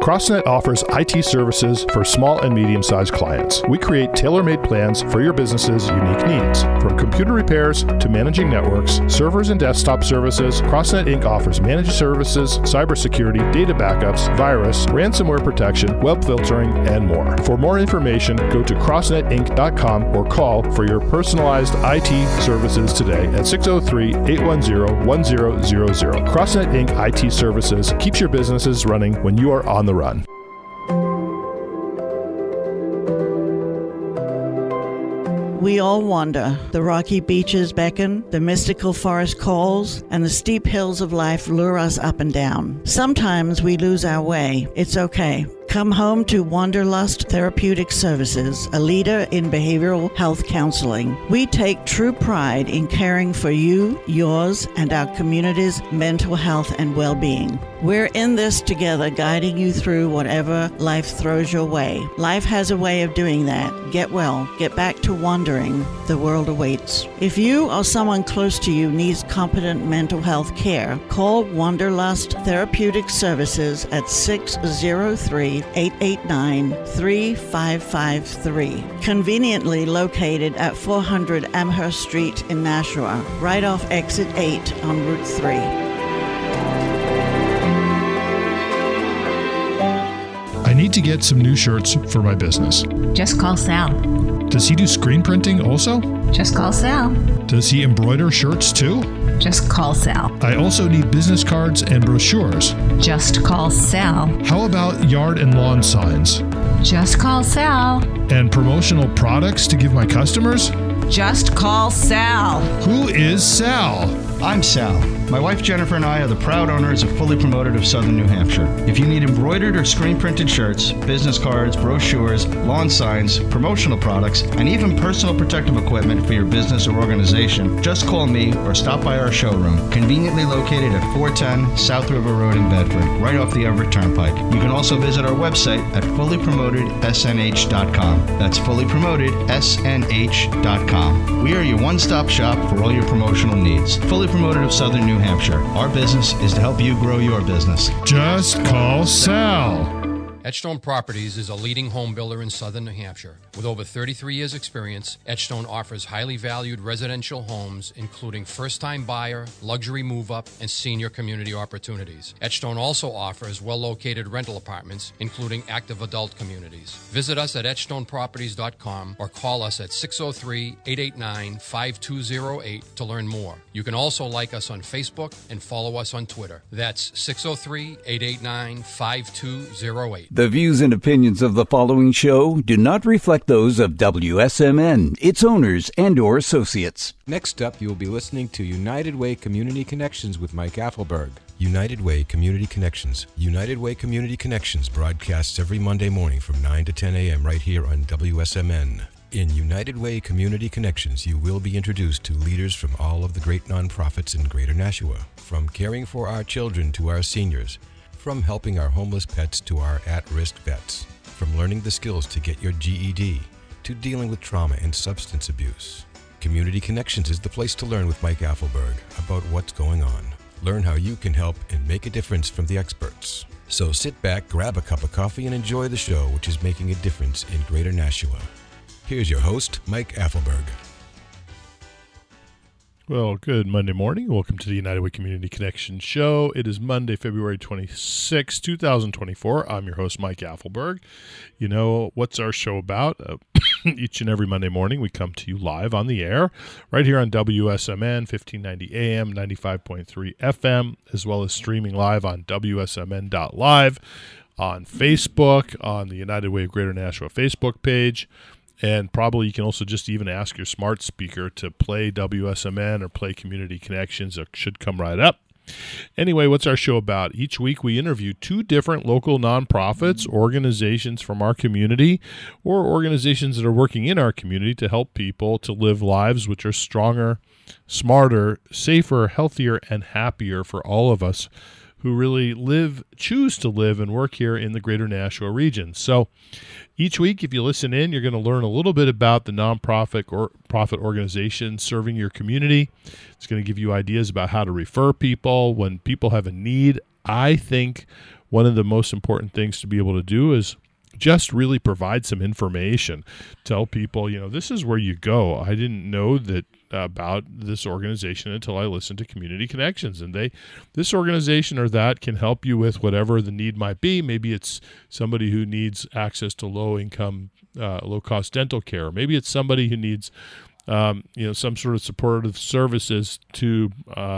CrossNet offers IT services for small and medium-sized clients. We create tailor-made plans for your business's unique needs. From computer repairs to managing networks, servers and desktop services, CrossNet Inc. offers managed services, cybersecurity, data backups, virus, ransomware protection, web filtering, and more. For more information, go to CrossNetInc.com or call for your personalized IT services today at 603-810-1000. CrossNet Inc. IT Services keeps your businesses running when you are on the run. We all wander. The rocky beaches beckon, the mystical forest calls, and the steep hills of life lure us up and down. Sometimes we lose our way. It's okay. Come home to Wanderlust Therapeutic Services, a leader in behavioral health counseling. We take true pride in caring for you, yours, and our community's mental health and well-being. We're in this together, guiding you through whatever life throws your way. Life has a way of doing that. Get well. Get back to wandering. The world awaits. If you or someone close to you needs competent mental health care, call Wanderlust Therapeutic Services at 603-889-3553. Conveniently located at 400 Amherst Street in Nashua, right off exit 8 on Route 3. I need to get some new shirts for my business. Just call Sal. Does he do screen printing also? Just call Sal. Does he embroider shirts too? Just call Sal. I also need business cards and brochures. Just call Sal. How about yard and lawn signs? Just call Sal. And promotional products to give my customers? Just call Sal. Who is Sal? I'm Sal. My wife Jennifer and I are the proud owners of Fully Promoted of Southern New Hampshire. If you need embroidered or screen printed shirts, business cards, brochures, lawn signs, promotional products, and even personal protective equipment for your business or organization, just call me or stop by our showroom, conveniently located at 410 South River Road in Bedford, right off the Everett Turnpike. You can also visit our website at fullypromotedsnh.com. That's fullypromotedsnh.com. We are your one-stop shop for all your promotional needs. Fully Promoted of Southern New Hampshire. Our business is to help you grow your business. Just call Sal. Edgestone Properties is a leading home builder in southern New Hampshire. With over 33 years' experience, Edgestone offers highly valued residential homes, including first-time buyer, luxury move-up, and senior community opportunities. Edgestone also offers well-located rental apartments, including active adult communities. Visit us at edgestoneproperties.com or call us at 603-889-5208 to learn more. You can also like us on Facebook and follow us on Twitter. That's 603-889-5208. The views and opinions of the following show do not reflect those of WSMN, its owners, and/or associates. Next up, you will be listening to United Way Community Connections with Mike Affelberg. United Way Community Connections. United Way Community Connections broadcasts every Monday morning from 9 to 10 a.m. right here on WSMN. In United Way Community Connections, you will be introduced to leaders from all of the great nonprofits in Greater Nashua, from caring for our children to our seniors, from helping our homeless pets to our at-risk vets, from learning the skills to get your GED to dealing with trauma and substance abuse. Community Connections is the place to learn with Mike Affelberg about what's going on. Learn how you can help and make a difference from the experts. So sit back, grab a cup of coffee, and enjoy the show, which is making a difference in Greater Nashua. Here's your host, Mike Affelberg. Well, good Monday morning. Welcome to the United Way Community Connection Show. It is Monday, February 26, 2024. I'm your host, Mike Affelberg. You know, what's our show about? Each and every Monday morning, we come to you live on the air, right here on WSMN, 1590 AM, 95.3 FM, as well as streaming live on WSMN.live, on Facebook, on the United Way of Greater Nashua Facebook page. And probably you can also just even ask your smart speaker to play WSMN or play Community Connections. It should come right up. Anyway, what's our show about? Each week we interview two different local nonprofits, organizations from our community, or organizations that are working in our community to help people to live lives which are stronger, smarter, safer, healthier, and happier for all of us who really choose to live and work here in the Greater Nashua region. So each week, if you listen in, you're going to learn a little bit about the nonprofit or profit organization serving your community. It's going to give you ideas about how to refer people when people have a need. I think one of the most important things to be able to do is just really provide some information. Tell people, this is where you go. I didn't know that about this organization until I listened to Community Connections, and this organization or that can help you with whatever the need might be. Maybe it's somebody who needs access to low-cost dental care. Maybe it's somebody who needs some sort of supportive services to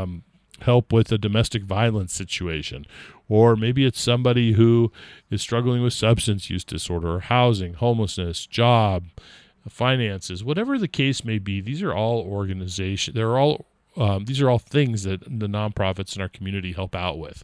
help with a domestic violence situation. Or maybe it's somebody who is struggling with substance use disorder, housing, homelessness, job, finances, whatever the case may be. These are all organizations. These are all things that the nonprofits in our community help out with.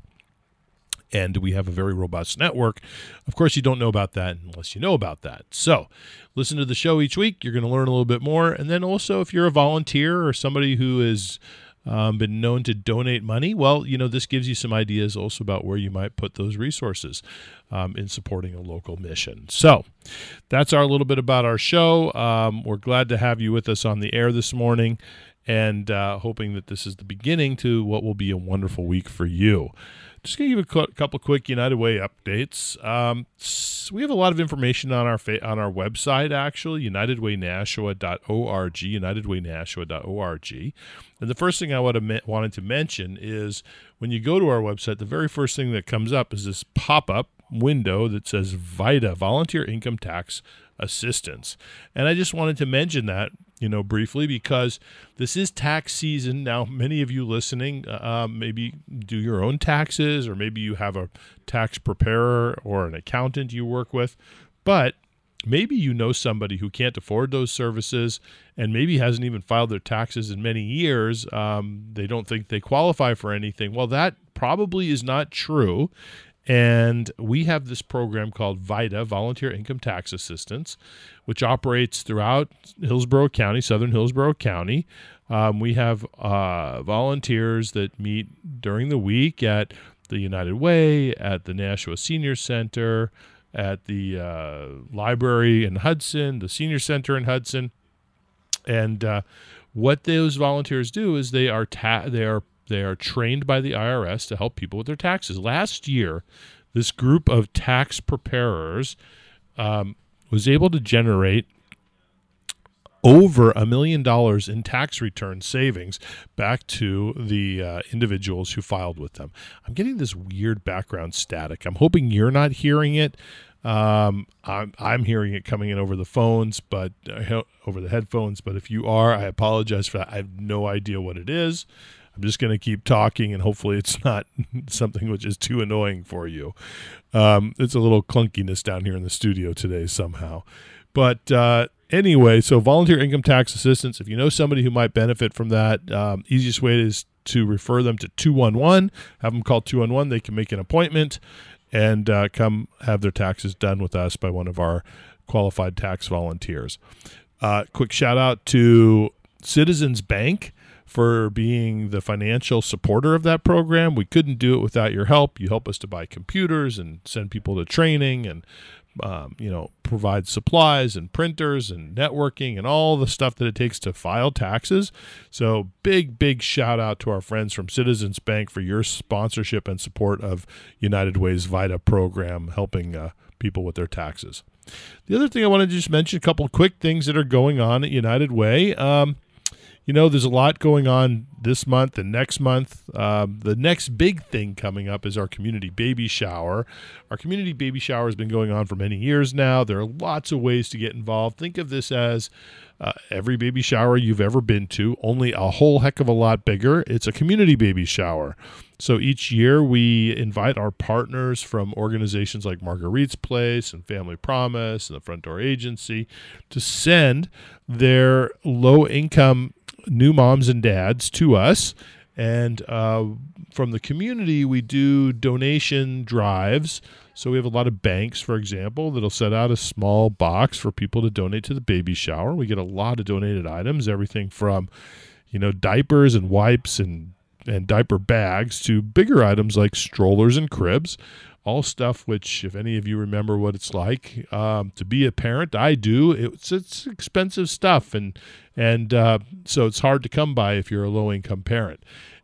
And we have a very robust network. Of course, you don't know about that unless you know about that. So listen to the show each week. You're going to learn a little bit more. And then also, if you're a volunteer or somebody who has been known to donate money, well, this gives you some ideas also about where you might put those resources in supporting a local mission. So that's our little bit about our show. We're glad to have you with us on the air this morning, and hoping that this is the beginning to what will be a wonderful week for you. Just going to give a couple quick United Way updates. We have a lot of information on our website, actually, unitedwaynashua.org, unitedwaynashua.org. And the first thing I wanted to mention is when you go to our website, the very first thing that comes up is this pop-up window that says VITA, Volunteer Income Tax Assistance. And I just wanted to mention that, briefly, because this is tax season. Now, many of you listening maybe do your own taxes, or maybe you have a tax preparer or an accountant you work with, but maybe you know somebody who can't afford those services and maybe hasn't even filed their taxes in many years. They don't think they qualify for anything. Well, that probably is not true. And we have this program called VITA, Volunteer Income Tax Assistance, which operates throughout Hillsborough County, southern Hillsborough County. We have volunteers that meet during the week at the United Way, at the Nashua Senior Center, at the library in Hudson, the Senior Center in Hudson. And what those volunteers do is they are trained by the IRS to help people with their taxes. Last year, this group of tax preparers was able to generate over $1 million in tax return savings back to the individuals who filed with them. I'm getting this weird background static. I'm hoping you're not hearing it. I'm hearing it coming in over the phones, but over the headphones. But if you are, I apologize for that. I have no idea what it is. I'm just going to keep talking, and hopefully it's not something which is too annoying for you. It's a little clunkiness down here in the studio today somehow. But anyway, so volunteer income tax assistance, if you know somebody who might benefit from that, easiest way is to refer them to 211. Have them call 211. They can make an appointment and come have their taxes done with us by one of our qualified tax volunteers. Quick shout out to Citizens Bank for being the financial supporter of that program. We couldn't do it without your help. You help us to buy computers and send people to training and provide supplies and printers and networking and all the stuff that it takes to file taxes. So big shout out to our friends from Citizens Bank for your sponsorship and support of United Way's VITA program, helping people with their taxes. The other thing I want to just mention, a couple of quick things that are going on at United Way. There's a lot going on this month and next month. The next big thing coming up is our community baby shower. Our community baby shower has been going on for many years now. There are lots of ways to get involved. Think of this as every baby shower you've ever been to, only a whole heck of a lot bigger. It's a community baby shower. So each year we invite our partners from organizations like Marguerite's Place and Family Promise and the Front Door Agency to send their low-income new moms and dads to us. And from the community, we do donation drives. So we have a lot of banks, for example, that'll set out a small box for people to donate to the baby shower. We get a lot of donated items, everything from, diapers and wipes and diaper bags to bigger items like strollers and cribs. All stuff which, if any of you remember what it's like to be a parent, I do. It's expensive stuff, and so it's hard to come by if you're a low-income parent.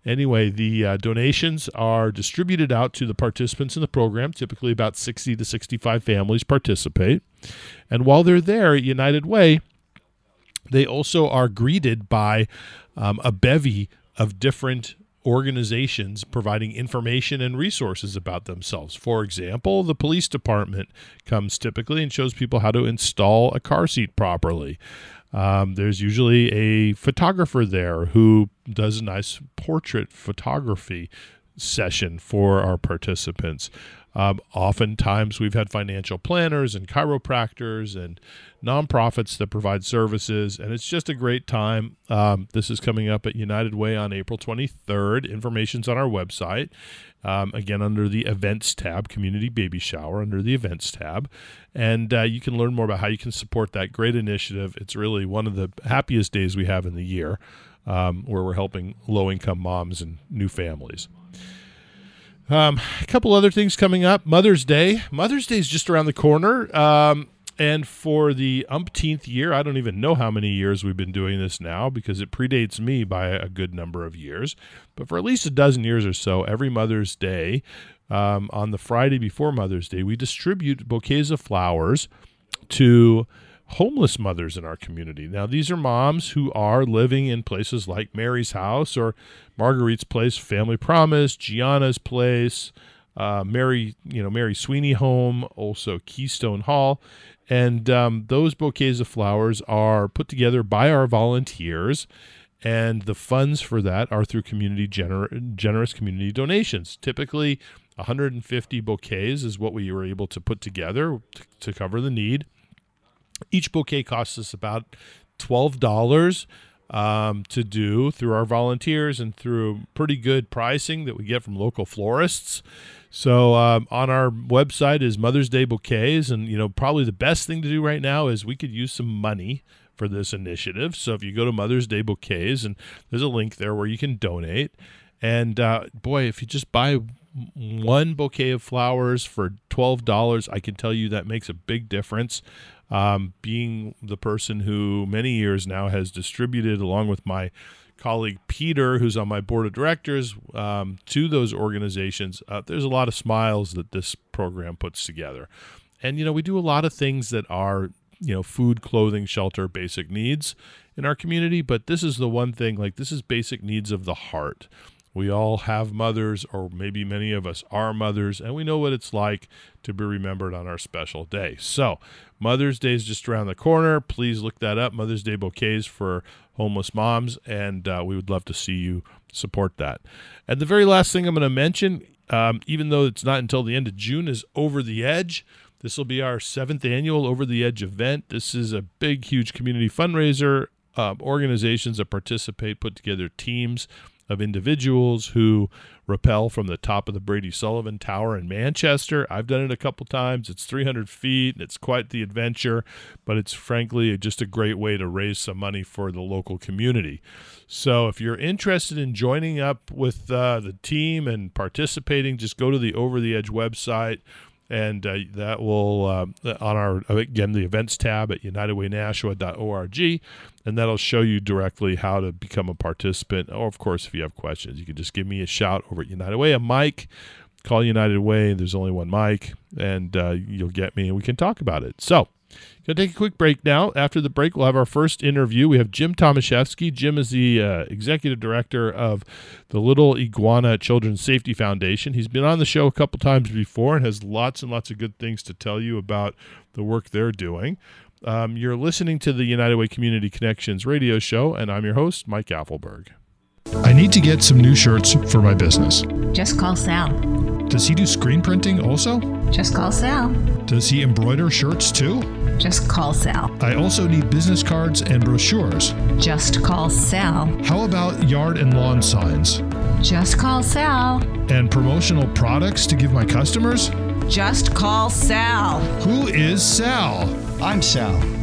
Anyway, the donations are distributed out to the participants in the program. Typically about 60 to 65 families participate. And while they're there at United Way, they also are greeted by a bevy of different organizations providing information and resources about themselves. For example, the police department comes typically and shows people how to install a car seat properly. There's usually a photographer there who does a nice portrait photography session for our participants. Oftentimes we've had financial planners and chiropractors and nonprofits that provide services, and it's just a great time. This is coming up at United Way on April 23rd. Information's on our website. Again, under the events tab, Community Baby Shower, under the events tab. And you can learn more about how you can support that great initiative. It's really one of the happiest days we have in the year, where we're helping low-income moms and new families. A couple other things coming up. Mother's Day. Mother's Day is just around the corner. And for the umpteenth year, I don't even know how many years we've been doing this now because it predates me by a good number of years. But for at least a dozen years or so, every Mother's Day, on the Friday before Mother's Day, we distribute bouquets of flowers to homeless mothers in our community. Now, these are moms who are living in places like Mary's House or Marguerite's Place, Family Promise, Gianna's Place, Mary Sweeney Home, also Keystone Hall. And those bouquets of flowers are put together by our volunteers, and the funds for that are through generous community donations. Typically, 150 bouquets is what we were able to put together to cover the need. Each bouquet costs us about $12 to do through our volunteers and through pretty good pricing that we get from local florists. So on our website is Mother's Day Bouquets, and probably the best thing to do right now is we could use some money for this initiative. So if you go to Mother's Day Bouquets, and there's a link there where you can donate. And boy, if you just buy one bouquet of flowers for $12, I can tell you that makes a big difference. Being the person who many years now has distributed, along with my colleague Peter, who's on my board of directors, to those organizations, there's a lot of smiles that this program puts together. And, we do a lot of things that are, food, clothing, shelter, basic needs in our community. But this is the one thing, this is basic needs of the heart. We all have mothers, or maybe many of us are mothers, and we know what it's like to be remembered on our special day. So Mother's Day is just around the corner. Please look that up, Mother's Day Bouquets for homeless moms, and we would love to see you support that. And the very last thing I'm going to mention, even though it's not until the end of June, is Over the Edge. This will be our 7th annual Over the Edge event. This is a big, huge community fundraiser. Organizations that participate put together teams of individuals who rappel from the top of the Brady Sullivan Tower in Manchester. I've done it a couple times. It's 300 feet, and it's quite the adventure, but it's frankly just a great way to raise some money for the local community. So if you're interested in joining up with the team and participating, just go to the Over the Edge website, and that will, on our, again, the events tab at unitedwaynashua.org, and that'll show you directly how to become a participant. Or, of course, if you have questions, you can just give me a shout over at United Way. I'm Mike. Call United Way. There's only one Mike, and you'll get me, and we can talk about it. So, going to take a quick break now. After the break, we'll have our first interview. We have Jim Tomaszewski. Jim is the executive director of the Little Iguana Children's Safety Foundation. He's been on the show a couple times before and has lots and lots of good things to tell you about the work they're doing. You're listening to the United Way Community Connections radio show, and I'm your host, Mike Affelberg. I need to get some new shirts for my business. Just call Sal. Does he do screen printing also? Just call Sal. Does he embroider shirts too? Just call Sal. I also need business cards and brochures. Just call Sal. How about yard and lawn signs? Just call Sal. And promotional products to give my customers? Just call Sal. Who is Sal? I'm Sal.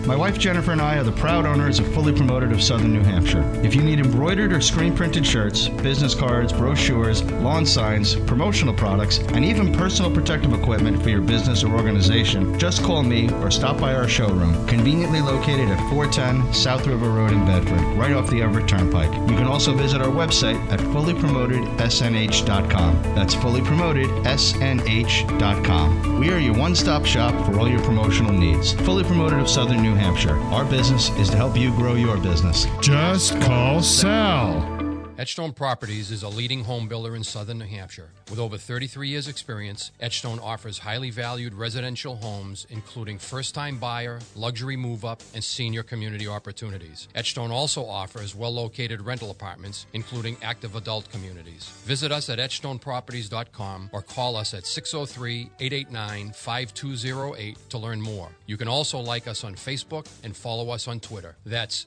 My wife Jennifer and I are the proud owners of Fully Promoted of Southern New Hampshire. If you need embroidered or screen printed shirts, business cards, brochures, lawn signs, promotional products, and even personal protective equipment for your business or organization, just call me or stop by our showroom, conveniently located at 410 South River Road in Bedford, right off the Everett Turnpike. You can also visit our website at fullypromotedsnh.com. That's fullypromotedsnh.com. We are your one-stop shop for all your promotional needs. Fully Promoted of Southern New Hampshire. Our business is to help you grow your business. Just call Sal. Edgestone Properties is a leading home builder in southern New Hampshire. With over 33 years' experience, Edgestone offers highly valued residential homes, including first-time buyer, luxury move-up, and senior community opportunities. Edgestone also offers well-located rental apartments, including active adult communities. Visit us at edgestoneproperties.com or call us at 603-889-5208 to learn more. You can also like us on Facebook and follow us on Twitter. That's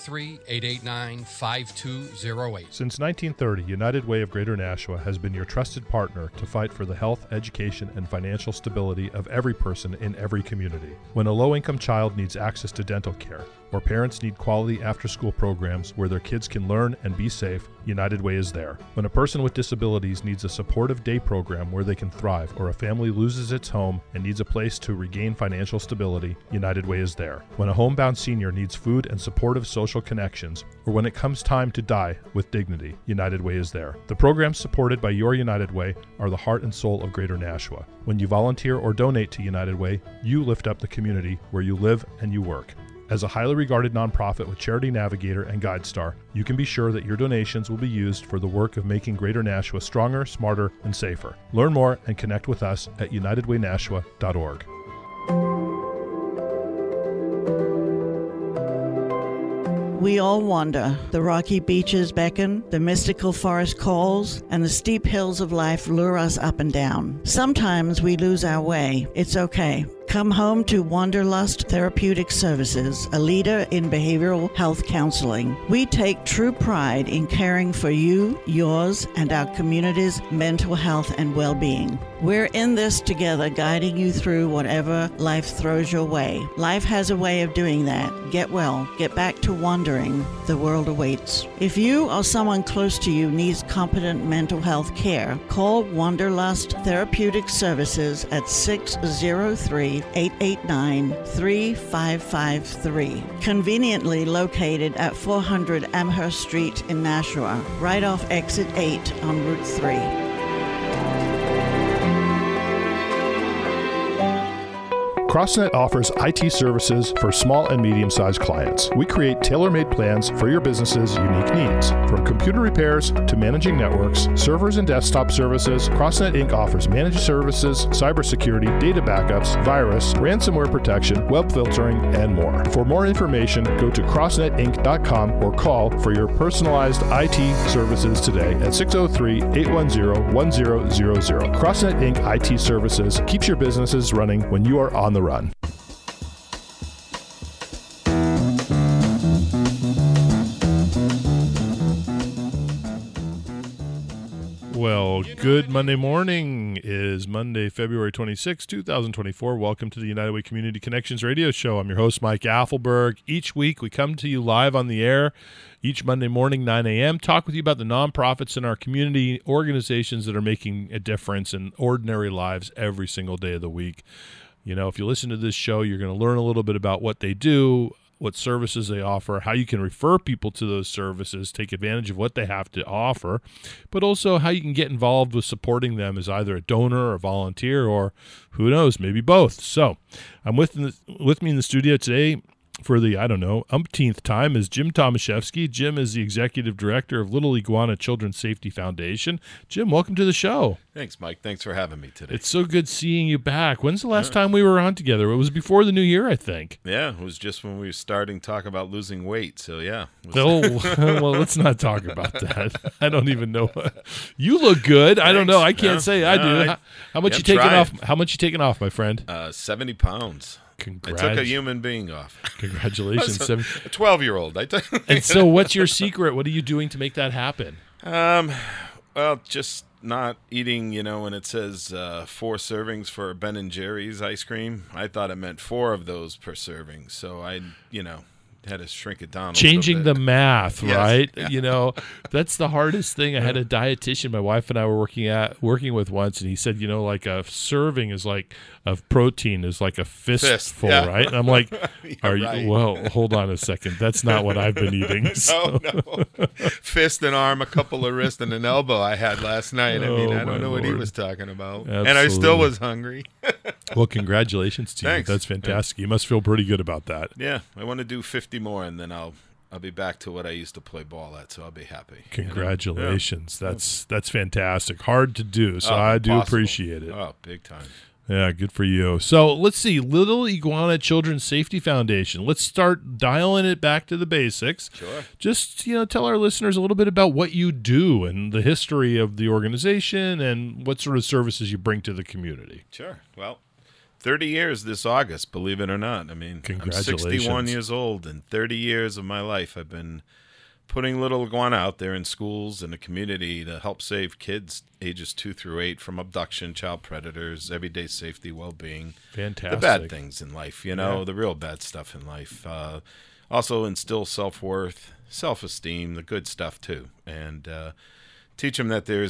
603-889-5208. Since 1930, United Way of Greater Nashua has been your trusted partner to fight for the health, education, and financial stability of every person in every community. When a low-income child needs access to dental care, or parents need quality after-school programs where their kids can learn and be safe, United Way is there. When a person with disabilities needs a supportive day program where they can thrive, or a family loses its home and needs a place to regain financial stability, United Way is there. When a homebound senior needs food and supportive social connections, or when it comes time to die with dignity, United Way is there. The programs supported by your United Way are the heart and soul of Greater Nashua. When you volunteer or donate to United Way, you lift up the community where you live and you work. As a highly regarded nonprofit with Charity Navigator and GuideStar, you can be sure that your donations will be used for the work of making Greater Nashua stronger, smarter, and safer. Learn more and connect with us at unitedwaynashua.org. We all wander. The rocky beaches beckon, the mystical forest calls, and the steep hills of life lure us up and down. Sometimes we lose our way. It's okay. Come home to Wanderlust Therapeutic Services, a leader in behavioral health counseling. We take true pride in caring for you, yours, and our community's mental health and well-being. We're in this together, guiding you through whatever life throws your way. Life has a way of doing that. Get well. Get back to wandering. The world awaits. If you or someone close to you needs competent mental health care, call Wanderlust Therapeutic Services at 603-889-3553. Conveniently located at 400 Amherst Street in Nashua, right off Exit 8 on Route 3. CrossNet offers IT services for small and medium-sized clients. We create tailor-made plans for your business's unique needs. From computer repairs to managing networks, servers and desktop services, CrossNet Inc. offers managed services, cybersecurity, data backups, virus, ransomware protection, web filtering, and more. For more information, go to crossnetinc.com or call for your personalized IT services today at 603-810-1000. CrossNet Inc. IT Services keeps your businesses running when you are on the run. Well, good Monday morning. It is Monday, February 26, 2024. Welcome to the United Way Community Connections radio show. I'm your host, Mike Affelberg. Each week, we come to you live on the air each Monday morning, 9 a.m., talk with you about the nonprofits in our community, organizations that are making a difference in ordinary lives every single day of the week. You know, if you listen to this show, you're going to learn a little bit about what they do, what services they offer, how you can refer people to those services, take advantage of what they have to offer, but also how you can get involved with supporting them as either a donor or volunteer, or who knows, maybe both. So I'm with me in the studio today for the, umpteenth time is Jim Tomaszewski. Jim is the executive director of Little Iguana Children's Safety Foundation. Jim, welcome to the show. Thanks, Mike. Thanks for having me today. It's so good seeing you back. When's the last time we were on together? It was before the new year, I think. Yeah, it was just when we were starting to talk about losing weight. So, yeah. Well, let's not talk about that. I don't even know. You look good. Thanks. I don't know. I can't say I do. How much you taking off? How much you taking off, my friend? 70 pounds. I took a human being off. Congratulations. A 12-year-old. And so what's your secret? What are you doing to make that happen? Well, just not eating, when it says 4 servings for Ben & Jerry's ice cream. I thought it meant 4 of those per serving. So I, had to shrink it down. Changing the math, yes. Right? Yeah. That's the hardest thing. I had a dietitian my wife and I were working with once, and he said, like a serving is like of protein is like a fistful, yeah. right? And I'm like, are right. you? Well, hold on a second. That's not what I've been eating. So. No. Fist, an arm, a couple of wrists, and an elbow I had last night. I don't know what he was talking about. Absolutely. And I still was hungry. Well, congratulations to Thanks. you. That's fantastic. You must feel pretty good about that. Yeah, I want to do 50 more, and then I'll be back to what I used to play ball at, so I'll be happy. Congratulations. Yeah. That's fantastic. Hard to do, so I do appreciate it. Oh, big time. Yeah, good for you. So let's see. Little Iguana Children's Safety Foundation. Let's start dialing it back to the basics. Sure. Just, tell our listeners a little bit about what you do and the history of the organization and what sort of services you bring to the community. Sure. Well, 30 years this August, believe it or not. I mean, I'm 61 years old, and 30 years of my life I've been putting Little Iguana out there in schools and the community to help save kids ages 2 through 8 from abduction, child predators, everyday safety, well-being. Fantastic. The bad things in life, the real bad stuff in life. Also instill self-worth, self-esteem, the good stuff too, and teach them that there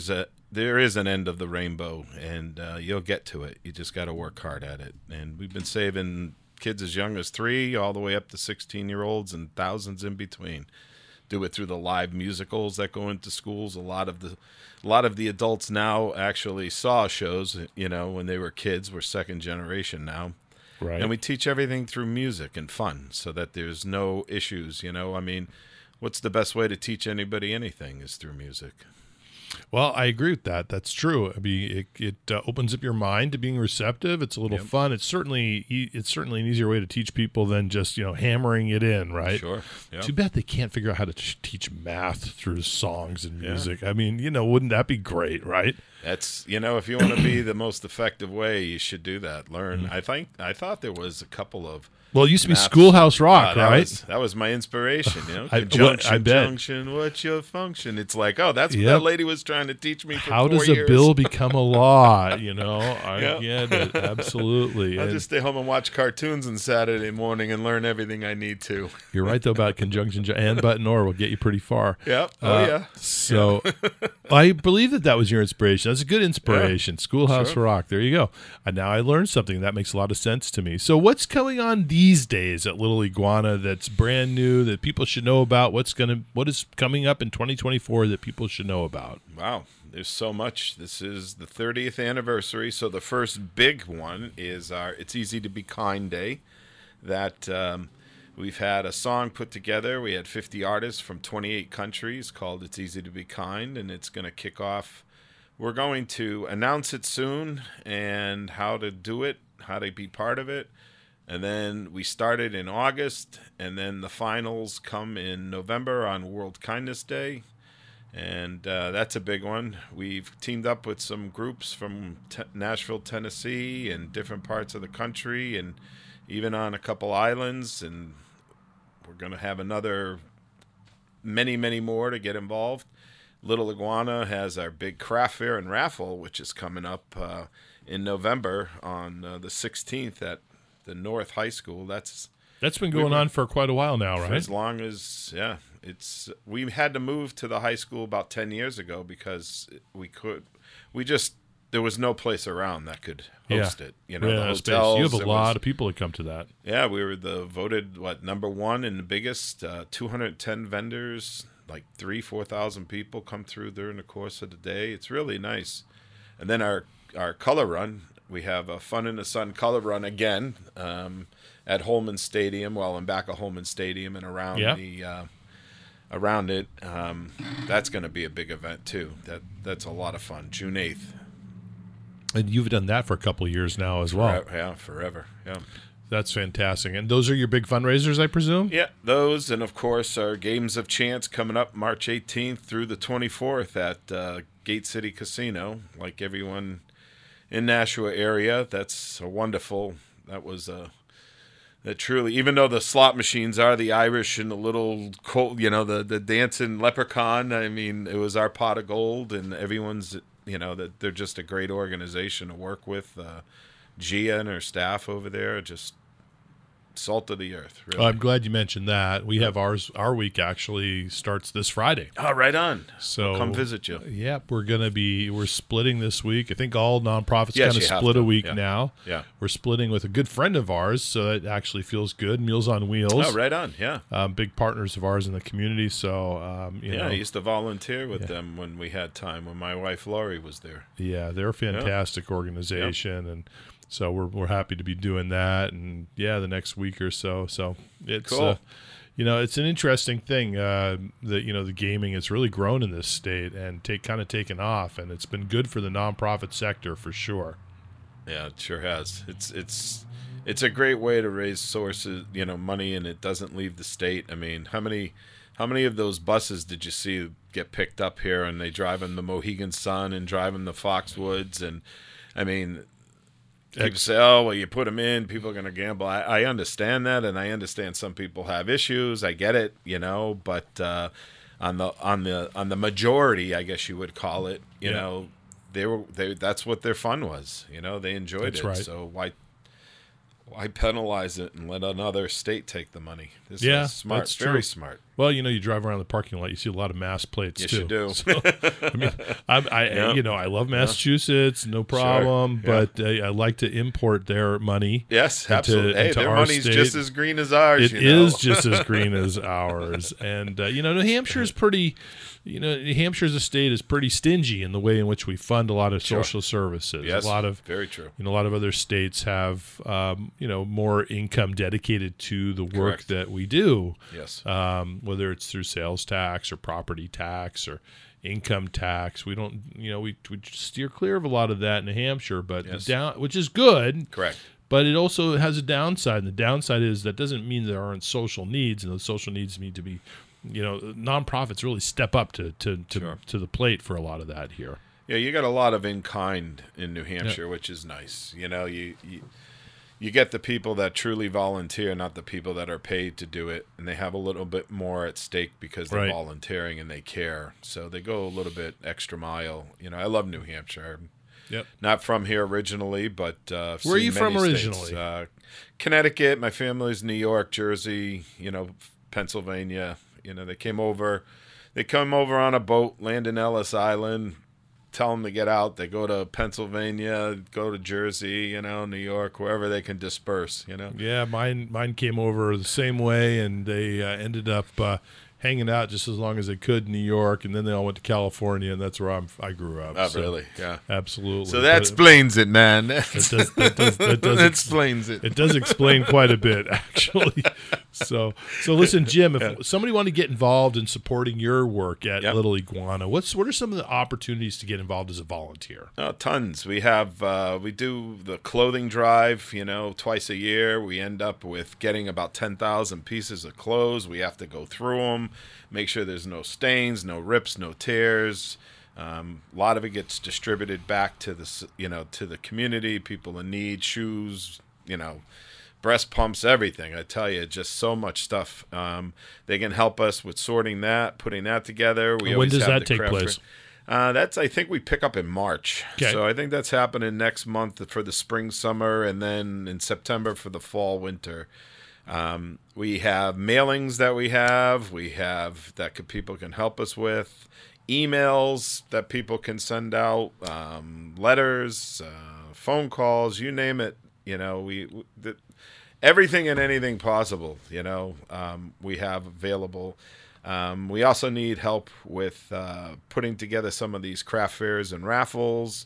is an end of the rainbow, and you'll get to it. You just got to work hard at it. And we've been saving kids as young as 3 all the way up to 16-year-olds and thousands in between. Do it through the live musicals that go into schools. A lot of the adults now actually saw shows, when they were kids. We're second generation now. Right. And we teach everything through music and fun so that there's no issues, I mean, what's the best way to teach anybody anything is through music. Well, I agree with that. That's true. I mean, it opens up your mind to being receptive. It's a little fun. It's certainly an easier way to teach people than just hammering it in, right? Sure. Yep. Too bad they can't figure out how to teach math through songs and music. I mean, wouldn't that be great, right? That's if you want to be the most effective way, you should do that. Learn. Mm-hmm. I thought there was a couple of. Well, it used to be Schoolhouse Rock, right? That was my inspiration. Conjunction, what's your function? It's like, that's what that lady was trying to teach me for 4 years. How does a bill become a law? I get it. Absolutely. I'll just stay home and watch cartoons on Saturday morning and learn everything I need to. You're right, though, about conjunction and but nor will get you pretty far. Yep. Yeah. So I believe that was your inspiration. That's a good inspiration. Yeah. Schoolhouse Rock. There you go. And now I learned something. That makes a lot of sense to me. So what's going on these days at Little Iguana that's brand new that people should know about? What is coming up in 2024 that people should know about? Wow, there's so much. This is the 30th anniversary, so the first big one is our It's Easy to Be Kind Day. That we've had a song put together. We had 50 artists from 28 countries called It's Easy to Be Kind, and it's going to kick off. We're going to announce it soon and how to do it, how to be part of it. And then we started in August, and then the finals come in November on World Kindness Day. And that's a big one. We've teamed up with some groups from Nashville, Tennessee, and different parts of the country, and even on a couple islands. And we're going to have many, many more to get involved. Little Iguana has our big craft fair and raffle, which is coming up in November on the 16th at the North High School. That's been going on for quite a while now, right? For as long as we had to move to the high school about 10 years ago because there was no place around that could host it. The hotels. You have a lot of people that come to that. Yeah, we were voted number 1 and the biggest. 210 vendors, like 4,000 people come through during the course of the day. It's really nice. And then our color run. We have a Fun in the Sun color run again at Holman Stadium. Well, in back of Holman Stadium and around around it. That's going to be a big event too. That's a lot of fun. June 8th. And you've done that for a couple of years now as well. Yeah, forever. Yeah. That's fantastic. And those are your big fundraisers, I presume? Yeah, those. And, of course, our Games of Chance coming up March 18th through the 24th at Gate City Casino. Like everyone in Nashua area, that's a wonderful. That was that truly, even though the slot machines are the Irish and the little, the dancing leprechaun, I mean, it was our pot of gold, and everyone's, that they're just a great organization to work with. Gia and her staff over there, just salt of the earth. Really. I'm glad you mentioned that. We have our week actually starts this Friday. Oh, right on. So we'll come visit you. Yep, we're splitting this week. I think all nonprofits kind of split a week now. Yeah. We're splitting with a good friend of ours, so it actually feels good. Meals on Wheels. Oh, right on. Yeah. Big partners of ours in the community. So I used to volunteer with them when we had time, when my wife Lori was there. Yeah, they're a fantastic organization, and so we're happy to be doing that, and the next week or so. So it's cool. It's an interesting thing that the gaming has really grown in this state and taken off, and it's been good for the nonprofit sector for sure. Yeah, it sure has. It's a great way to raise sources, money, and it doesn't leave the state. I mean, how many of those buses did you see get picked up here, and they drive in the Mohegan Sun and drive in the Foxwoods, and I mean. People say, "Oh, well, you put them in, people are going to gamble." I understand that, and I understand some people have issues. I get it, But on the majority, I guess you would call it, they that's what their fun was. They enjoyed That's it. Right. So why penalize it and let another state take the money? This is smart. That's very true. smart. Well, you drive around the parking lot, you see a lot of mass plates yes, too. You do. So, I mean, I love Massachusetts, no problem, but I like to import their money. Yes, absolutely. Hey, their money's state. Just as green as ours. It is just as green as ours, and New Hampshire's pretty. New Hampshire's a state is pretty stingy in the way in which we fund a lot of social services. Yes, a lot of very true. A lot of other states have more income dedicated to the work Correct. that we do. Yes. Whether it's through sales tax or property tax or income tax, we don't, we steer clear of a lot of that in New Hampshire, but which is good. Correct. But it also has a downside, and the downside is that doesn't mean there aren't social needs, and those social needs need to be, nonprofits really step up to the plate for a lot of that here. Yeah, you got a lot of in-kind in New Hampshire, which is nice. You get the people that truly volunteer, not the people that are paid to do it, and they have a little bit more at stake because they're volunteering and they care. So they go a little bit extra mile. I love New Hampshire. Yep. Not from here originally, but where are you from originally? Connecticut. My family's New York, Jersey, Pennsylvania. They came over. They come over on a boat, land in Ellis Island. Tell them to get out. They go to Pennsylvania, go to Jersey, New York, wherever they can disperse. Yeah, mine came over the same way, and they ended up hanging out just as long as they could in New York, and then they all went to California, and that's where I grew up. Oh, so, really? Yeah, absolutely. So that explains it, man. That does explains it. It does explain quite a bit, actually. So listen, Jim. If somebody wanted to get involved in supporting your work at Little Iguana, what are some of the opportunities to get involved as a volunteer? Oh, tons. We have we do the clothing drive. Twice a year. We end up with getting about 10,000 pieces of clothes. We have to go through them. Make sure there's no stains, no rips, no tears. A lot of it gets distributed back to the community, people in need, shoes, breast pumps, everything. I tell you, just so much stuff. They can help us with sorting that, putting that together. When does that take place? I think we pick up in March. Okay. So I think that's happening next month for the spring, summer, and then in September for the fall, winter. We have mailings that we have that people can help us with, emails that people can send out, letters, phone calls, you name it. Everything and anything possible, we have available. We also need help with putting together some of these craft fairs and raffles.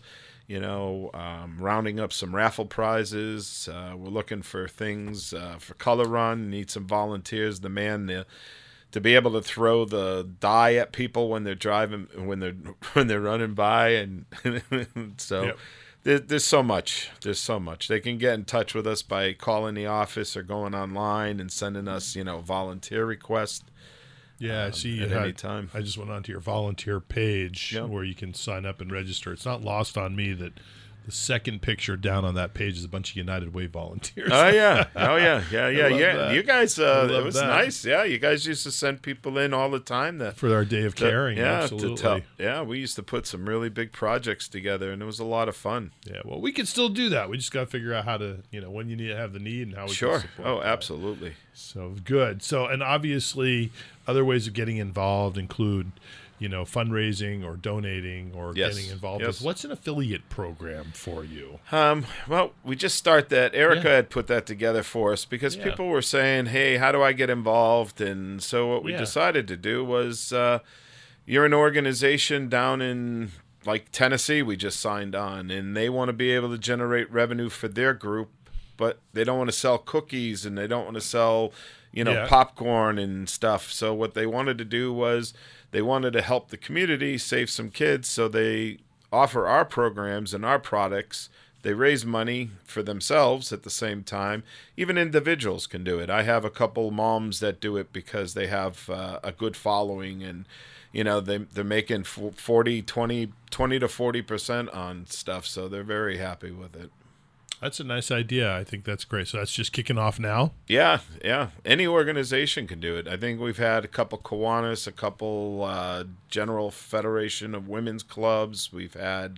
Rounding up some raffle prizes. We're looking for things for Color Run. Need some volunteers. To be able to throw the die at people when they're driving, when they're running by, and so there's so much. There's so much. They can get in touch with us by calling the office or going online and sending us, volunteer requests. Yeah, I see you at had, any time. I just went onto your volunteer page where you can sign up and register. It's not lost on me that The second picture down on that page is a bunch of United Way volunteers. Oh yeah, yeah. that. You guys, love it was that. nice. Yeah, you guys used to send people in all the time. For our day of caring. Yeah, absolutely. we used to put some really big projects together, and it was a lot of fun. Yeah, well, we can still do that. We just got to figure out how to, when you need to have the need and how we Sure. can support Oh, that. absolutely. So good. So, and obviously, other ways of getting involved include, fundraising or donating or Yes. getting involved Yes. with. What's an affiliate program for you? Well, we just start that. Erica had put that together for us because Yeah. people were saying, "Hey, how do I get involved?" And so what we Yeah. decided to do was, you're an organization down in like Tennessee. We just signed on, and they want to be able to generate revenue for their group, but they don't want to sell cookies and they don't want to sell, Yeah. popcorn and stuff. So what they wanted to do was they wanted to help the community save some kids, so they offer our programs and our products. They raise money for themselves at the same time. Even individuals can do it. I have a couple moms that do it because they have a good following, and they're making 20 to 40% on stuff, so they're very happy with it. That's a nice idea. I think that's great. So that's just kicking off now? Yeah. Any organization can do it. I think we've had a couple Kiwanis, a couple General Federation of Women's Clubs. We've had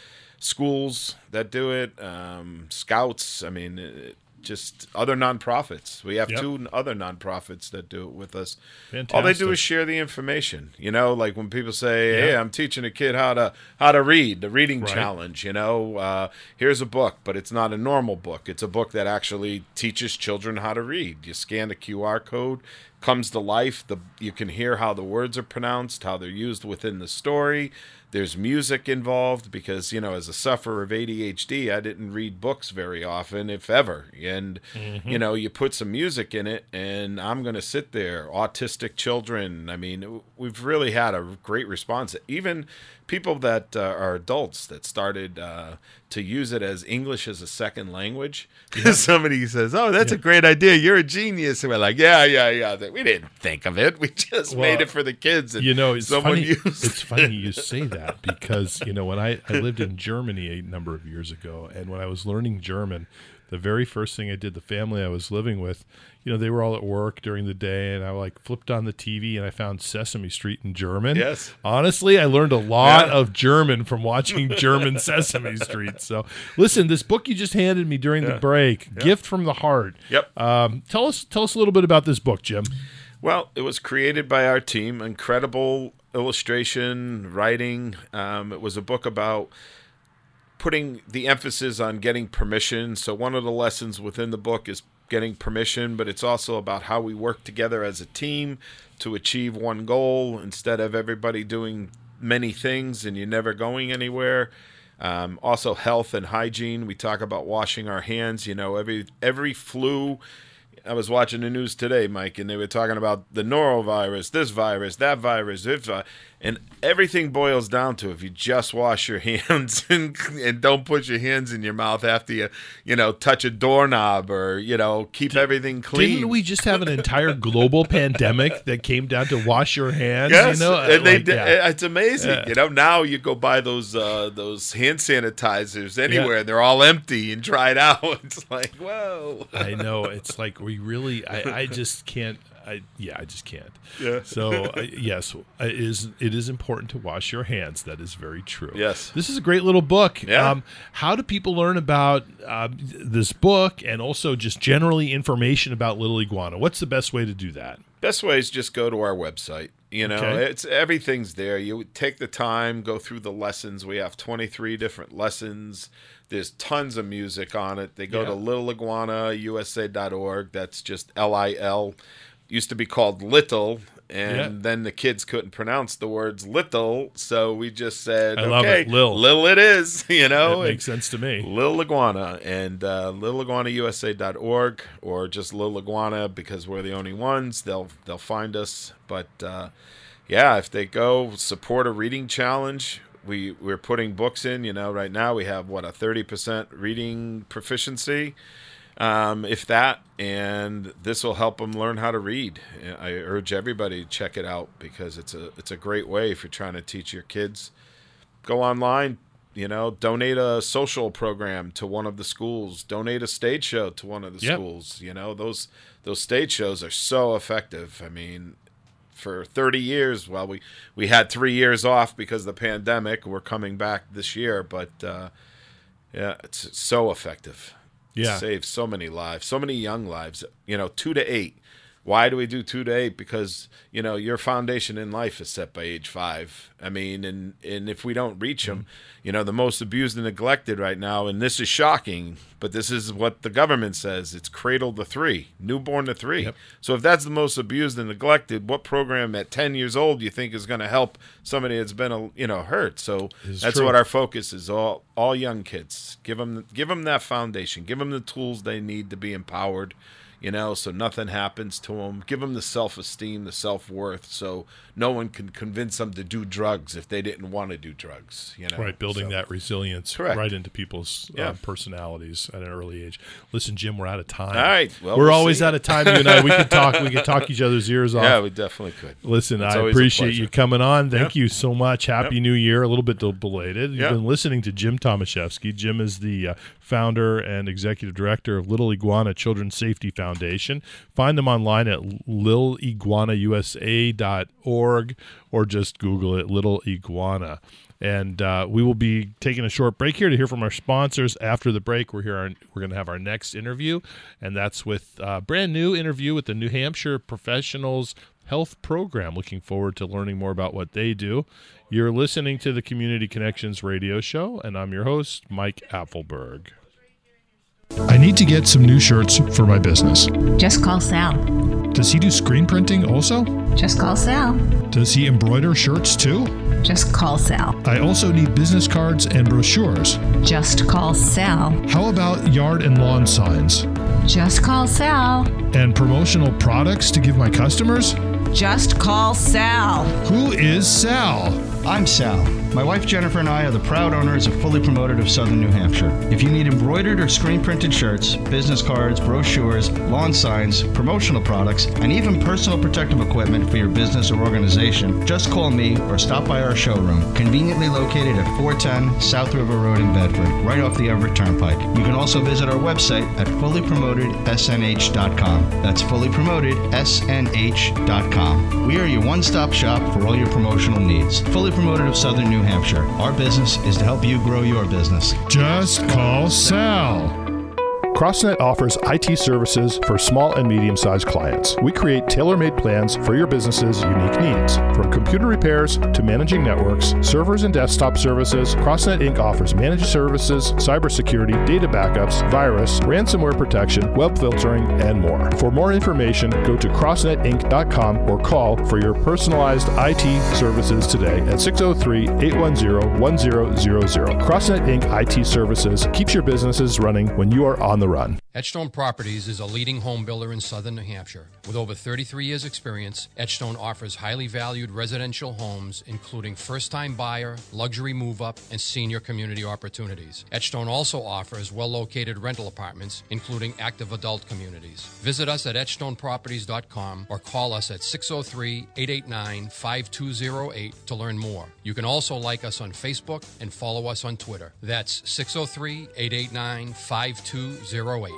schools that do it, Scouts. I mean, just other nonprofits. We have two other nonprofits that do it with us. Fantastic. All they do is share the information. Like when people say, "Hey, I'm teaching a kid how to read," the reading challenge. Here's a book, but it's not a normal book. It's a book that actually teaches children how to read. You scan the QR code, comes to life. You can hear how the words are pronounced, how they're used within the story. There's music involved because, as a sufferer of ADHD, I didn't read books very often, if ever. And, you put some music in it, and I'm going to sit there. Autistic children. I mean, we've really had a great response. Even people that are adults that started to use it as English as a second language. Somebody says, "Oh, that's a great idea. You're a genius." And we're like, yeah. We didn't think of it. We just made it for the kids. And it's someone funny. used It's funny you say that because, when I lived in Germany a number of years ago, and when I was learning German, the very first thing I did, the family I was living with, they were all at work during the day, and I flipped on the TV and I found Sesame Street in German. Yes. Honestly, I learned a lot of German from watching German Sesame Street. So listen, this book you just handed me during the break, Gift from the Heart. Yep. Tell us a little bit about this book, Jim. Well, it was created by our team. Incredible illustration, writing. It was a book about putting the emphasis on getting permission. So one of the lessons within the book is getting permission, but it's also about how we work together as a team to achieve one goal instead of everybody doing many things and you're never going anywhere. Also health and hygiene. We talk about washing our hands. Every flu. I was watching the news today, Mike, and they were talking about the norovirus, this virus, that virus, and everything boils down to if you just wash your hands and don't put your hands in your mouth after you touch a doorknob or keep everything clean. Didn't we just have an entire global pandemic that came down to wash your hands? Yes, and they did. Yeah. It's amazing. Now you go buy those hand sanitizers anywhere, and they're all empty and dried out. It's like, whoa. I know. It's like we really. I just can't. I just can't. Yeah. So yes, it is important to wash your hands. That is very true. Yes. This is a great little book. Yeah. How do people learn about this book and also just generally information about Little Iguana? What's the best way to do that? Best way is just go to our website. Okay. Everything's there. You take the time, go through the lessons. We have 23 different lessons. There's tons of music on it. They go to littleiguanausa.org. That's just LIL. Used to be called Little, and then the kids couldn't pronounce the words little, so we just said, love it. Lil it is, That makes sense to me. Little Iguana, and littleiguanausa.org, or just Little Iguana, because we're the only ones. They'll find us. But if they go support a reading challenge, we're putting books in. Right now we have a 30% reading proficiency. If that, and this will help them learn how to read. I urge everybody to check it out because it's a great way if you're trying to teach your kids. Go online, donate a social program to one of the schools, donate a stage show to one of the schools. Those stage shows are so effective. I mean, for 30 years, well, we had 3 years off because of the pandemic. We're coming back this year, but it's so effective. Yeah. It saves so many lives, so many young lives, 2 to 8. Why do we do 2 to 8? Because, your foundation in life is set by age 5. I mean, and if we don't reach them, the most abused and neglected right now, and this is shocking, but this is what the government says, it's cradle to 3, newborn to 3. Yep. So if that's the most abused and neglected, what program at 10 years old do you think is going to help somebody that's been, hurt? So that's true. what our focus is, all young kids. Give them that foundation. Give them the tools they need to be empowered. So nothing happens to them. Give them the self-esteem, the self-worth, so no one can convince them to do drugs if they didn't want to do drugs. Right, building that resilience right into people's personalities at an early age. Listen, Jim, we're out of time. All right, well, we're always out of time. You and I, we could talk each other's ears off. Yeah, we definitely could. Listen, I appreciate you coming on. Thank you so much. Happy New Year. A little bit belated. You've been listening to Jim Tomaszewski. Jim is the founder and executive director of Little Iguana Children's Safety Foundation. Find them online at littleiguanausa.org or just Google it, Little Iguana. And we will be taking a short break here to hear from our sponsors. After the break, we're going to have our next interview, and that's with a brand new interview with the New Hampshire Professionals Health Program. Looking forward to learning more about what they do. You're listening to the Community Connections radio show, and I'm your host, Mike Apfelberg. I need to get some new shirts for my business. Just call Sal. Does he do screen printing also? Just call Sal. Does he embroider shirts too? Just call Sal. I also need business cards and brochures. Just call Sal. How about yard and lawn signs? Just call Sal. And promotional products to give my customers? Just call Sal. Who is Sal? I'm Sal. My wife Jennifer and I are the proud owners of Fully Promoted of Southern New Hampshire. If you need embroidered or screen printed shirts, business cards, brochures, lawn signs, promotional products, and even personal protective equipment for your business or organization, just call me or stop by our showroom, conveniently located at 410 South River Road in Bedford, right off the Everett Turnpike. You can also visit our website at fullypromotedsnh.com. That's fullypromotedsnh.com. We are your one-stop shop for all your promotional needs. Fully Promoted of Southern New Hampshire. Our business is to help you grow your business. Just call Sal. CrossNet offers IT services for small and medium-sized clients. We create tailor-made plans for your business's unique needs. From computer repairs to managing networks, servers and desktop services, CrossNet Inc. offers managed services, cybersecurity, data backups, virus, ransomware protection, web filtering, and more. For more information, go to crossnetinc.com or call for your personalized IT services today at 603-810-1000. CrossNet Inc. IT Services keeps your businesses running when you are on the run. Edgestone Properties is a leading home builder in southern New Hampshire. With over 33 years' experience, Edgestone offers highly valued residential homes, including first-time buyer, luxury move-up, and senior community opportunities. Edgestone also offers well-located rental apartments, including active adult communities. Visit us at edgestoneproperties.com or call us at 603-889-5208 to learn more. You can also like us on Facebook and follow us on Twitter. That's 603-889-5208.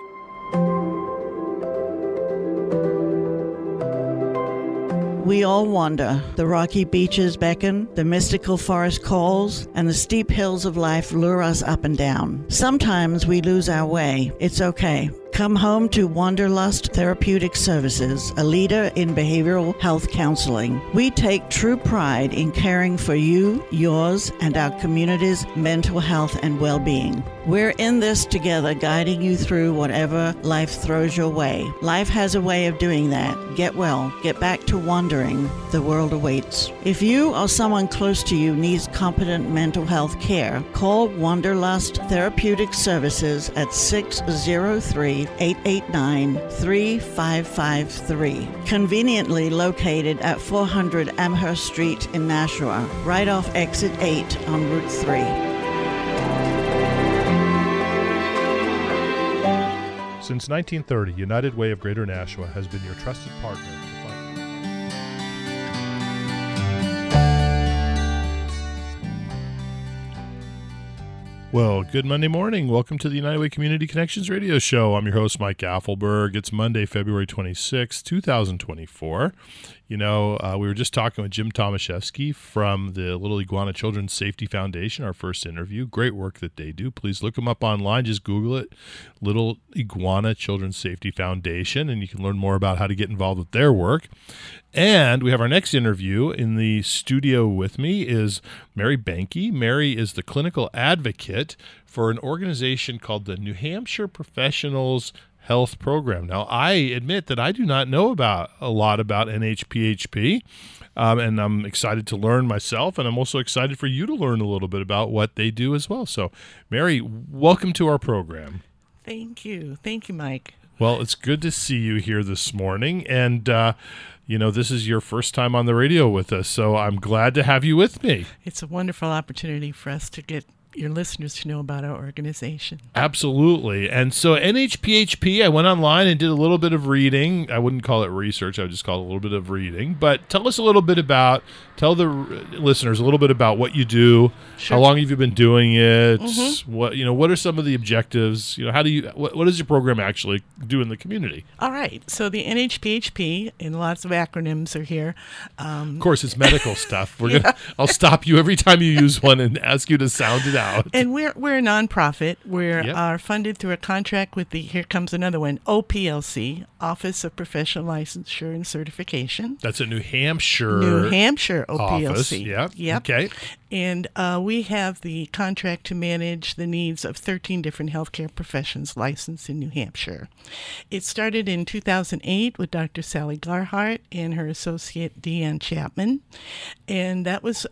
We all wander. The rocky beaches beckon, the mystical forest calls, and the steep hills of life lure us up and down. Sometimes we lose our way. It's okay. Come home to Wanderlust Therapeutic Services, a leader in behavioral health counseling. We take true pride in caring for you, yours, and our community's mental health and well-being. We're in this together, guiding you through whatever life throws your way. Life has a way of doing that. Get well. Get back to wandering. The world awaits. If you or someone close to you needs competent mental health care, call Wanderlust Therapeutic Services at 603-889-3553. Conveniently located at 400 Amherst Street in Nashua, right off exit 8 on Route 3. Since 1930, United Way of Greater Nashua has been your trusted partner. Well, good Monday morning. Welcome to the United Way Community Connections radio show. I'm your host, Mike Affelberg. It's Monday, February 26, 2024. You know, we were just talking with Jim Tomaszewski from the Little Iguana Children's Safety Foundation, our first interview. Great work that they do. Please look them up online. Just Google it, Little Iguana Children's Safety Foundation, and you can learn more about how to get involved with their work. And we have our next interview in the studio with me is Mary Banky. Mary is the clinical advocate for an organization called the New Hampshire Professionals Health Program. Now, I admit that I do not know a lot about NHPHP, and I'm excited to learn myself, and I'm also excited for you to learn a little bit about what they do as well. So, Mary, welcome to our program. Thank you. Thank you, Mike. Well, it's good to see you here this morning, and you know, this is your first time on the radio with us, so I'm glad to have you with me. It's a wonderful opportunity for us to get your listeners to know about our organization. Absolutely. And so NHPHP, I went online and did a little bit of reading. I wouldn't call it research. I would just call it a little bit of reading. But tell us a little bit about, tell the listeners a little bit about what you do. Sure. How long have you been doing it? Mm-hmm. What are some of the objectives? You know, what does your program actually do in the community? All right. So the NHPHP, and lots of acronyms are here. Of course, it's medical stuff. I'll stop you every time you use one and ask you to sound it out. And we're a nonprofit. We are funded through a contract with here comes another one, OPLC, Office of Professional Licensure and Certification. That's a New Hampshire OPLC. Office. Yep. Okay. And we have the contract to manage the needs of 13 different healthcare professions licensed in New Hampshire. It started in 2008 with Dr. Sally Garhart and her associate Deanne Chapman. And that was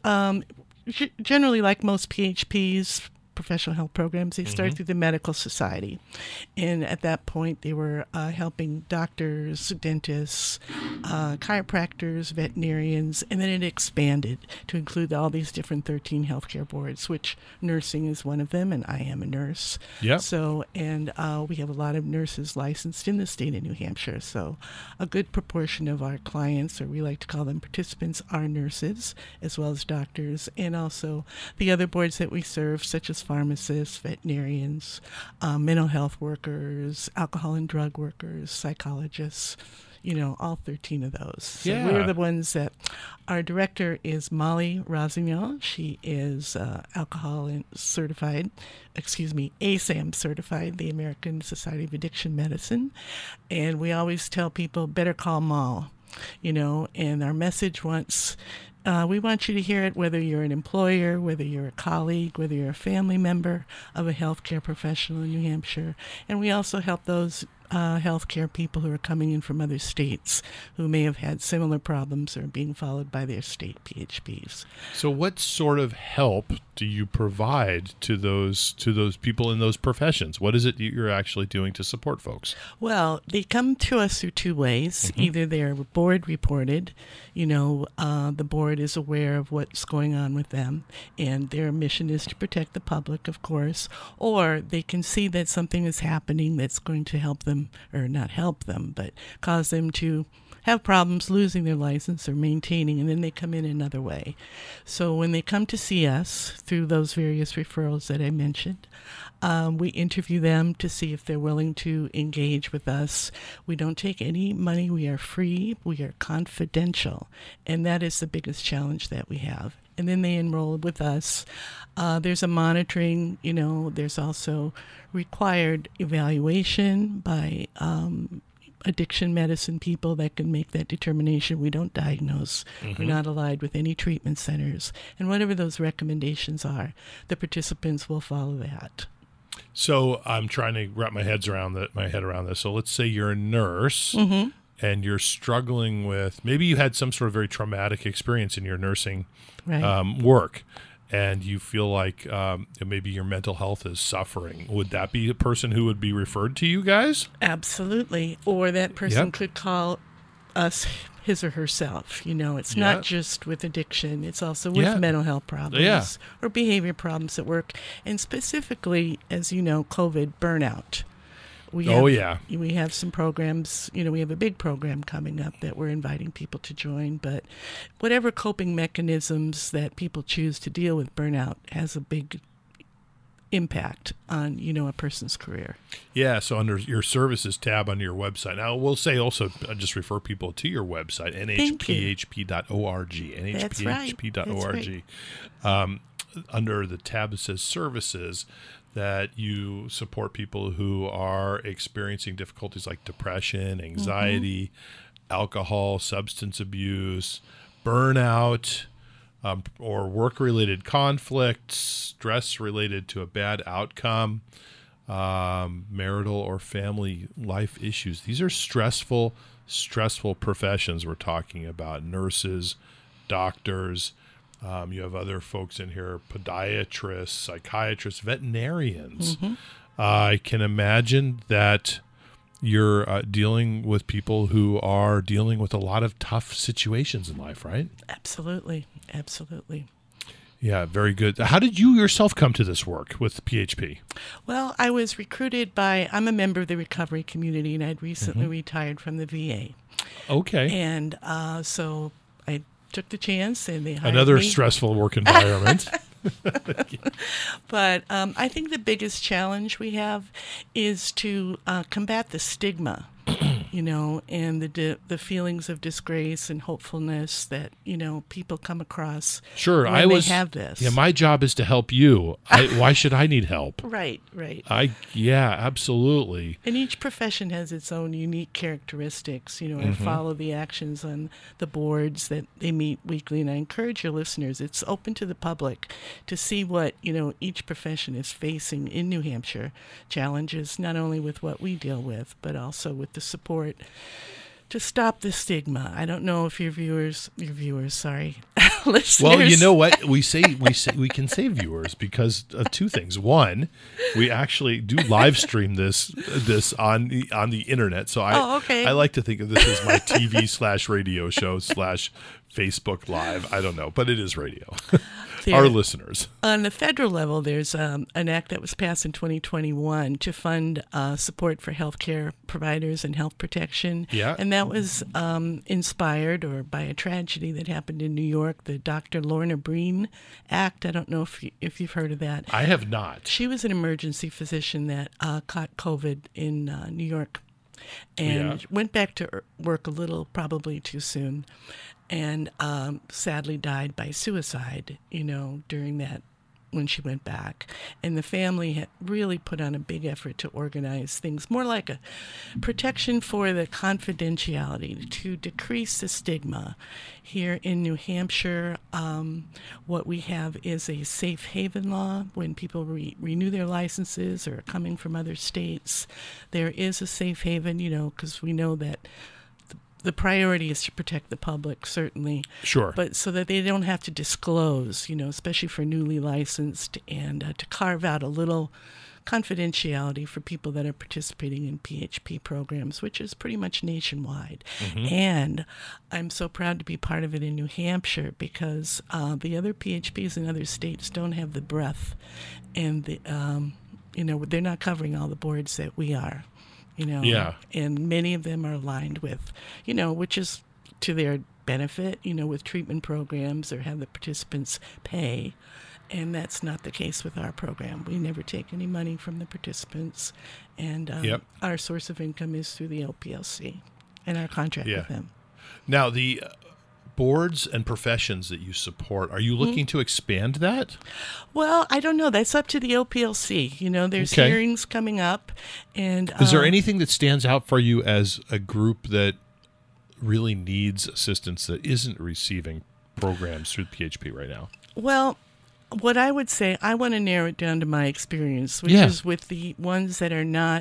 generally, like most PHPs, professional health programs, they start through the medical society. And at that point, they were helping doctors, dentists, chiropractors, veterinarians, and then it expanded to include all these different 13 healthcare boards, which nursing is one of them, and I am a nurse. Yeah. So, and we have a lot of nurses licensed in the state of New Hampshire. So a good proportion of our clients, or we like to call them participants, are nurses, as well as doctors, and also the other boards that we serve, such as pharmacists, veterinarians, mental health workers, alcohol and drug workers, psychologists, all 13 of those. So we're the ones that, our director is Molly Rossignol. She is ASAM certified, the American Society of Addiction Medicine. And we always tell people, better call Moll, and our message we want you to hear it whether you're an employer, whether you're a colleague, whether you're a family member of a healthcare professional in New Hampshire. And we also help those healthcare people who are coming in from other states who may have had similar problems or being followed by their state PHPs. So what sort of help do you provide to those people in those professions? What is it you're actually doing to support folks? Well, they come to us through two ways. Either they're board reported, the board is aware of what's going on with them, and their mission is to protect the public, of course, or they can see that something is happening that's going to help them, or not help them, but cause them to have problems losing their license or maintaining, and then they come in another way. So when they come to see us through those various referrals that I mentioned, we interview them to see if they're willing to engage with us. We don't take any money. We are free. We are confidential. And that is the biggest challenge that we have. And then they enroll with us. There's a monitoring, there's also required evaluation by addiction medicine people that can make that determination. We don't diagnose. We're not allied with any treatment centers. And whatever those recommendations are, the participants will follow that. So I'm trying to wrap my head around this. So let's say you're a nurse and you're struggling with, maybe you had some sort of very traumatic experience in your nursing work, and you feel like maybe your mental health is suffering. Would that be a person who would be referred to you guys? Or that person could call us his or herself. It's not just with addiction. It's also with mental health problems or behavior problems at work. And specifically, as you know, COVID burnout. We have some programs, we have a big program coming up that we're inviting people to join, but whatever coping mechanisms that people choose to deal with burnout has a big impact on, a person's career. Yeah, so under your services tab on your website. Now, we'll say also, just refer people to your website, nhphp.org, nhphp.org. Right. Under the tab that says services, that you support people who are experiencing difficulties like depression, anxiety, alcohol, substance abuse, burnout, or work-related conflicts, stress related to a bad outcome, marital or family life issues. These are stressful professions we're talking about. Nurses, doctors, you have other folks in here, podiatrists, psychiatrists, veterinarians. I can imagine that you're dealing with people who are dealing with a lot of tough situations in life, right? Absolutely. Yeah, very good. How did you yourself come to this work with PHP? Well, I was recruited I'm a member of the recovery community, and I'd recently retired from the VA. Okay. And so I took the chance, and they hired Another me. stressful work environment. But I think the biggest challenge we have is to combat the stigma, and the feelings of disgrace and hopefulness that, people come across. Sure, when they have this. Yeah, my job is to help you. Why should I need help? Right. Yeah, absolutely. And each profession has its own unique characteristics. I follow the actions on the boards that they meet weekly, and I encourage your listeners, it's open to the public to see what, each profession is facing in New Hampshire. Challenges not only with what we deal with, but also with the support to stop the stigma. I don't know if your viewers, listeners. Well, you know what? We can say viewers because of two things. One, we actually do live stream this on the internet. So I like to think of this as my TV/radio show /Facebook Live. I don't know, but it is radio. Our listeners. On the federal level, there's an act that was passed in 2021 to fund support for healthcare providers and health protection. Yeah. And that was inspired by a tragedy that happened in New York, the Dr. Lorna Breen Act. I don't know if you've heard of that. I have not. She was an emergency physician that caught COVID in New York and went back to work a little, probably too soon. And sadly died by suicide, during that, when she went back. And the family had really put on a big effort to organize things, more like a protection for the confidentiality, to decrease the stigma. Here in New Hampshire, what we have is a safe haven law. When people renew their licenses or are coming from other states, there is a safe haven, because we know that the priority is to protect the public, certainly. Sure. But so that they don't have to disclose, especially for newly licensed, and to carve out a little confidentiality for people that are participating in PHP programs, which is pretty much nationwide. And I'm so proud to be part of it in New Hampshire because the other PHPs in other states don't have the breadth and they're not covering all the boards that we are. And many of them are aligned with, which is to their benefit, with treatment programs or have the participants pay. And that's not the case with our program. We never take any money from the participants. And our source of income is through the LPLC and our contract with them. Now, the boards and professions that you support, are you looking to expand that? Well, I don't know. That's up to the LPLC. There's hearings coming up. And is there anything that stands out for you as a group that really needs assistance that isn't receiving programs through PHP right now? Well, what I would say, I want to narrow it down to my experience, which is with the ones that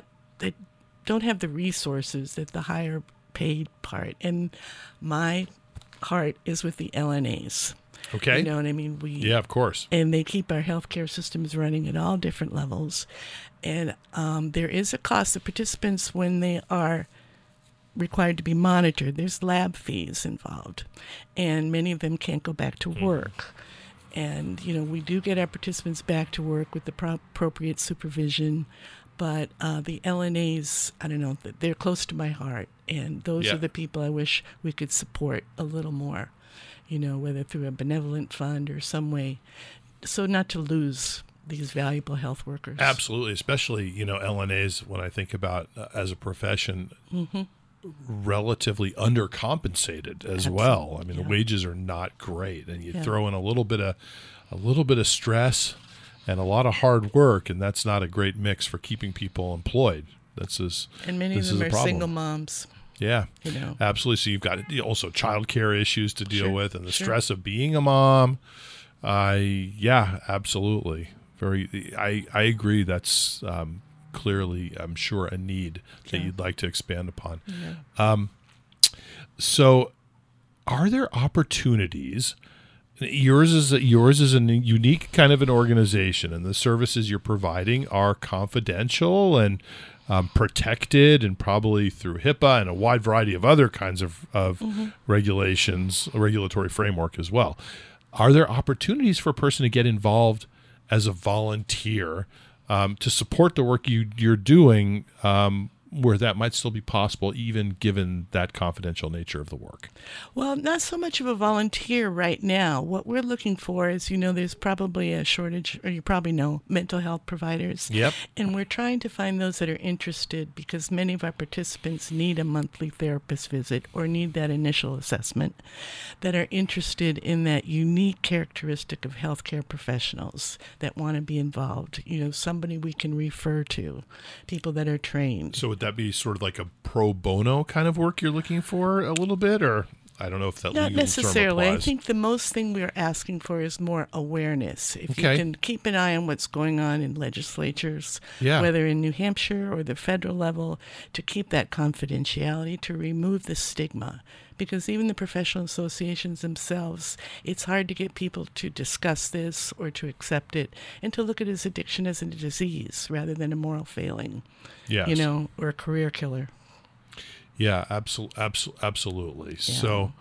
don't have the resources that the higher paid part. And my heart is with the LNAs. Okay. You know what I mean? Of course. And they keep our healthcare systems running at all different levels. And there is a cost to participants when they are required to be monitored. There's lab fees involved. And many of them can't go back to work. And, we do get our participants back to work with the appropriate supervision. But the LNAs, I don't know, they're close to my heart. And those are the people I wish we could support a little more, whether through a benevolent fund or some way, so not to lose these valuable health workers. Absolutely, especially, LNAs, when I think about as a profession, relatively undercompensated as well. I mean, the wages are not great, and you throw in a little bit of stress and a lot of hard work, and that's not a great mix for keeping people employed. And many of them are single moms. Yeah, absolutely. So you've got also childcare issues to deal with, and the stress of being a mom. Absolutely. I agree. That's clearly, I'm sure, a need that you'd like to expand upon. Yeah. So, are there opportunities? Yours is a unique kind of an organization, and the services you're providing are confidential and protected, and probably through HIPAA and a wide variety of other kinds of regulations, regulatory framework as well. Are there opportunities for a person to get involved as a volunteer to support the work you're doing, where that might still be possible, even given that confidential nature of the work? Well, not so much of a volunteer right now. What we're looking for is, there's probably a shortage, or you probably know, mental health providers. Yep. And we're trying to find those that are interested, because many of our participants need a monthly therapist visit or need that initial assessment, that are interested in that unique characteristic of healthcare professionals that want to be involved. Somebody we can refer to, people that are trained. So would that be sort of like a pro bono kind of work you're looking for a little bit, or I don't know if that not legal necessarily. term I applies. think the most thing we're asking for is more awareness. If you can keep an eye on what's going on in legislatures, whether in New Hampshire or the federal level, to keep that confidentiality, to remove the stigma. Because even the professional associations themselves, it's hard to get people to discuss this or to accept it and to look at his addiction as a disease rather than a moral failing, or a career killer. Yeah, absolutely. Yeah. So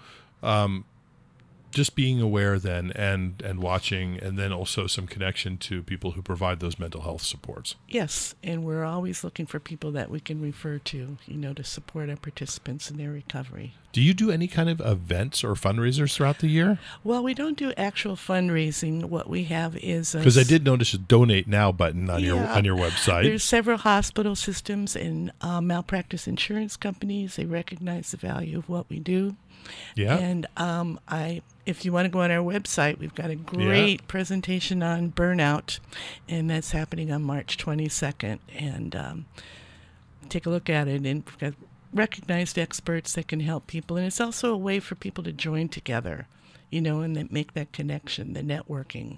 just being aware then and watching, and then also some connection to people who provide those mental health supports. Yes, and we're always looking for people that we can refer to, to support our participants in their recovery. Do you do any kind of events or fundraisers throughout the year? Well, we don't do actual fundraising. What we have is because I did notice a donate now button on your website. There's several hospital systems and malpractice insurance companies. They recognize the value of what we do. Yeah. And if you want to go on our website, we've got a great presentation on burnout, and that's happening on March 22nd. And take a look at it. And we've got recognized experts that can help people. And it's also a way for people to join together, and that make that connection, the networking.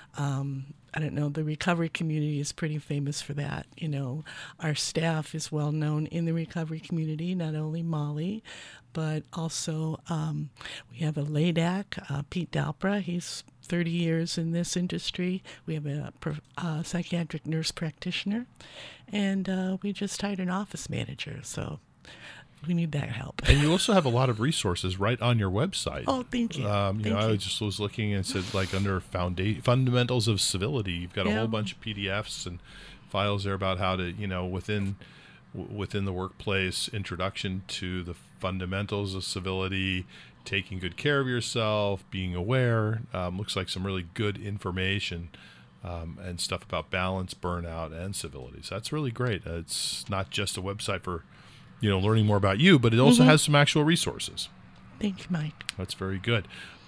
I don't know, the recovery community is pretty famous for that. Our staff is well known in the recovery community, not only Molly, but also we have a LADAC, Pete Dalpra. He's 30 years in this industry. We have a psychiatric nurse practitioner, and we just hired an office manager. So we need that help. And you also have a lot of resources right on your website. Oh, thank you. I just was looking and said, like, under fundamentals of civility, you've got a whole bunch of PDFs and files there about how to, within the workplace, introduction to the fundamentals of civility, taking good care of yourself, being aware. Looks like some really good information and stuff about balance, burnout, and civility. So that's really great. It's not just a website for learning more about you, but it also has some actual resources. Thank you, Mike. That's very good.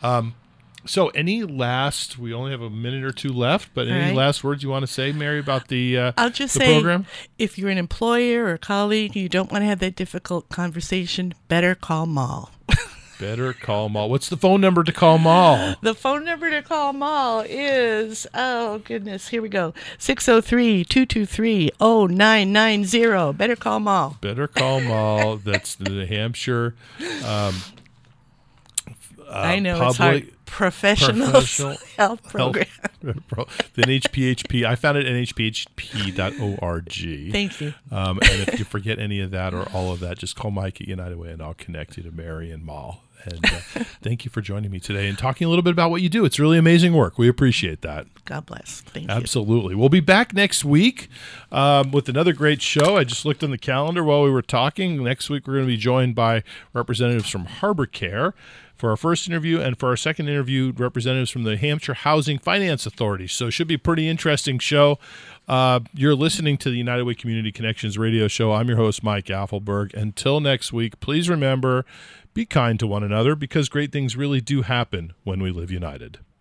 So we only have a minute or two left, but any last words you want to say, Mary, about the I'll just the say, program? If you're an employer or a colleague, you don't want to have that difficult conversation, better call Mal. Better call Mal. What's the phone number to call Mal? The phone number to call Mal is, oh, goodness, here we go, 603-223-0990. Better call Mal. Better call Mal. That's the New Hampshire I know, it's hard. Professional health program. The NHPHP. I found it at nhphp.org. Thank you. And if you forget any of that or all of that, just call Mike at United Way, and I'll connect you to Mary and Mal. And thank you for joining me today and talking a little bit about what you do. It's really amazing work. We appreciate that. God bless. Thank you. Absolutely. We'll be back next week with another great show. I just looked on the calendar while we were talking. Next week, we're going to be joined by representatives from Harbor Care for our first interview, and for our second interview, representatives from the Hampshire Housing Finance Authority. authorities. So it should be a pretty interesting show. You're listening to the United Way Community Connections radio show. I'm your host, Mike Affelberg. Until next week, please remember, be kind to one another because great things really do happen when we live united.